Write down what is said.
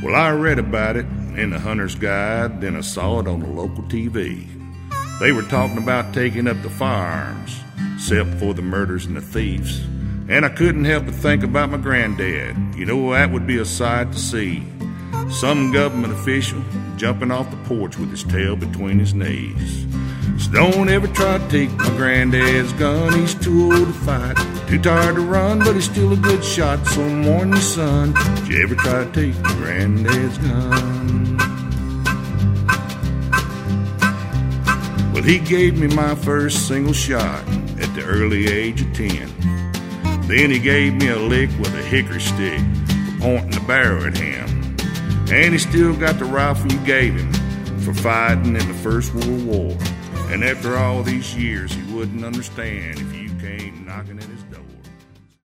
Well, I read about it in the Hunter's Guide, then I saw it on the local TV. They were talking about taking up the firearms, except for the murders and the thieves. And I couldn't help but think about my granddad. You know, that would be a sight to see. Some government official jumping off the porch with his tail between his knees. So don't ever try to take my granddad's gun, he's too old to fight. Too tired to run, but he's still a good shot. So warn your son, did you ever try to take my granddad's gun? Well, he gave me my first single shot at the early age of 10. Then he gave me a lick with a hickory stick for pointing the barrel at him. And he still got the rifle he gave him for fighting in the First World War. And after all these years, he wouldn't understand if